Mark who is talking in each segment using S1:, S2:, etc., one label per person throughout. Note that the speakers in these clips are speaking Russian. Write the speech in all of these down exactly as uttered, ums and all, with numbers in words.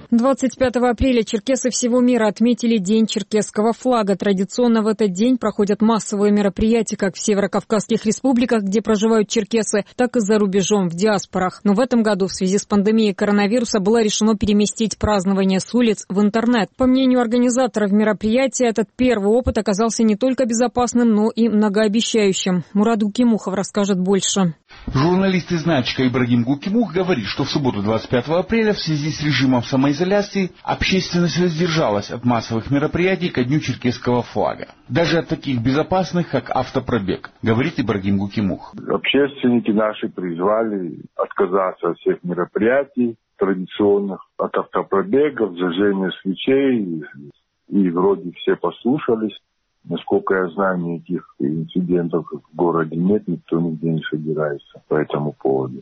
S1: двадцать пятого апреля черкесы всего мира отметили День черкесского флага. Традиционно в этот день проходят массовые мероприятия как в северокавказских республиках, где проживают черкесы, так и за рубежом, в диаспорах. Но в этом году в связи с пандемией коронавируса было решено переместить празднование с улиц в интернет. По мнению организаторов мероприятия, этот первый опыт оказался не только безопасным, но и многообещающим. Мурад Гукимухов расскажет больше.
S2: Журналист из Начка Ибрагим Гукимух говорит, что в субботу двадцать пятого апреля в связи с режимом самоизоляции общественность воздержалась от массовых мероприятий ко дню черкесского флага. Даже от таких безопасных, как автопробег, говорит Ибрагим Гукимух.
S3: Общественники наши призвали отказаться от всех мероприятий традиционных, от автопробегов, зажжения свечей, и вроде все послушались. Насколько я знаю, никаких инцидентов в городе нет, никто нигде не собирается по этому поводу.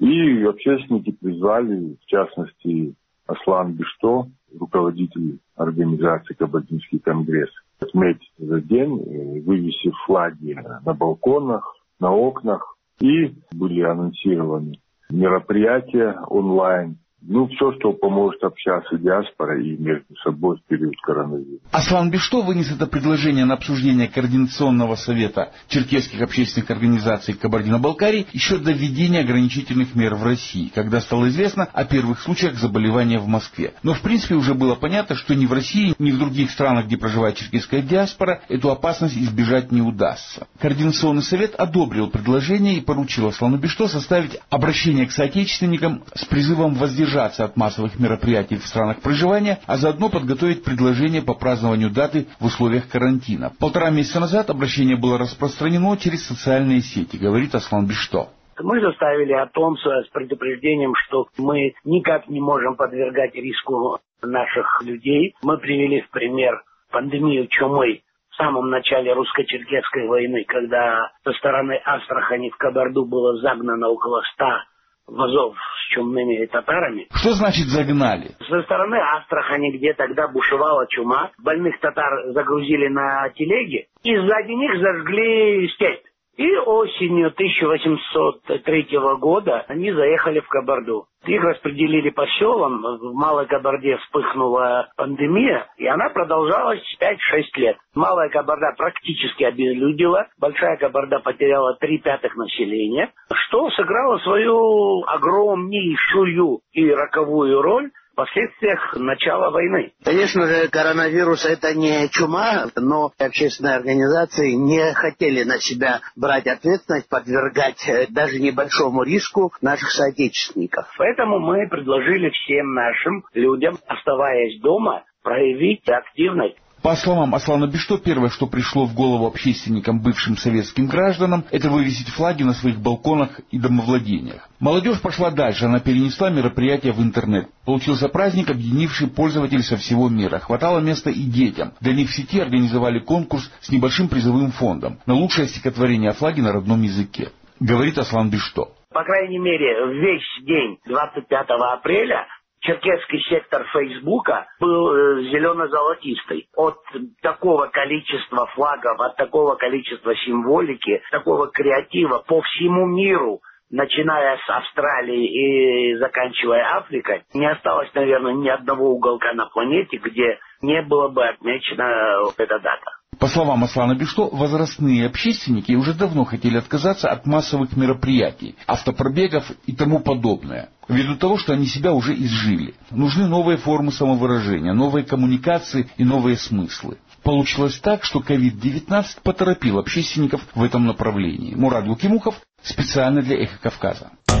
S3: И общественники призвали, в частности, Аслан Бишто, руководитель организации «Кабардинский конгресс», отметить этот день, вывесив флаги на балконах, на окнах. И были анонсированы мероприятия онлайн. Ну, все, что поможет общаться диаспора и между собой в период коронавируса.
S2: Аслан Бишто вынес это предложение на обсуждение Координационного совета черкесских общественных организаций Кабардино-Балкарии еще до введения ограничительных мер в России, когда стало известно о первых случаях заболевания в Москве. Но в принципе уже было понятно, что ни в России, ни в других странах, где проживает черкесская диаспора, эту опасность избежать не удастся. Координационный совет одобрил предложение и поручил Аслану Бишто составить обращение к соотечественникам с призывом воздержаться от массовых мероприятий в странах проживания, а заодно подготовить предложение по празднованию даты в условиях карантина. Полтора месяца назад обращение было распространено через социальные сети, говорит Аслан Бишто.
S4: Мы заставили атомца с предупреждением, что мы никак не можем подвергать риску наших людей. Мы привели в пример пандемию чумы в самом начале русско-черкесской войны, когда со стороны Астрахани в Кабарду было загнано около ста вазов с чумными татарами.
S2: Что значит загнали?
S4: Со стороны Астрахани, где тогда бушевала чума, больных татар загрузили на телеги и сзади них зажгли степь. И осенью тысяча восемьсот третьего года они заехали в Кабарду. Их распределили по селам, в Малой Кабарде вспыхнула пандемия, и она продолжалась пять-шесть лет. Малая Кабарда практически обезлюдила, Большая Кабарда потеряла три пятых населения, что сыграло свою огромнейшую и роковую роль в последствиях начала войны.
S5: Конечно же, коронавирус — это не чума, но общественные организации не хотели на себя брать ответственность, подвергать даже небольшому риску наших соотечественников.
S4: Поэтому мы предложили всем нашим людям, оставаясь дома, проявить активность.
S2: По словам Аслана Бишто, первое, что пришло в голову общественникам, бывшим советским гражданам, это вывесить флаги на своих балконах и домовладениях. Молодежь пошла дальше, она перенесла мероприятие в интернет. Получился праздник, объединивший пользователей со всего мира. Хватало места и детям. Для них в сети организовали конкурс с небольшим призовым фондом на лучшее стихотворение о флаге на родном языке, говорит Аслан Бишто.
S4: По крайней мере, весь день двадцать пятого апреля черкесский сектор Фейсбука был э, зелено-золотистый. От такого количества флагов, от такого количества символики, такого креатива по всему миру, начиная с Австралии и заканчивая Африкой, не осталось, наверное, ни одного уголка на планете, где не было бы отмечена эта дата.
S2: По словам Аслана Бишто, возрастные общественники уже давно хотели отказаться от массовых мероприятий, автопробегов и тому подобное, ввиду того, что они себя уже изжили. Нужны новые формы самовыражения, новые коммуникации и новые смыслы. Получилось так, что ковид девятнадцать поторопил общественников в этом направлении. Мурад Гукимухов специально для Эхо Кавказа.